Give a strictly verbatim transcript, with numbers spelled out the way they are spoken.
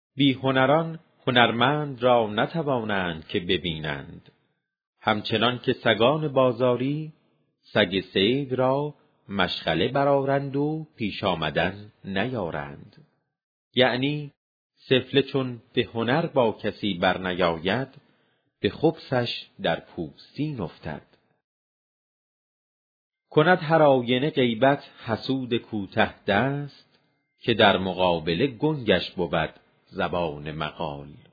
بی هنران هنرمند را نتوانند که ببینند، همچنان که سگان بازاری سگ صید را مشغله برآرند و پیش آمدن نیارند. یعنی سفله چون به هنر با کسی برنیاید، به خبثش در پوستین افتد. کند هر آینه غیبت حسود کوته دست، که در مقابله گنگش بود زبان مقال.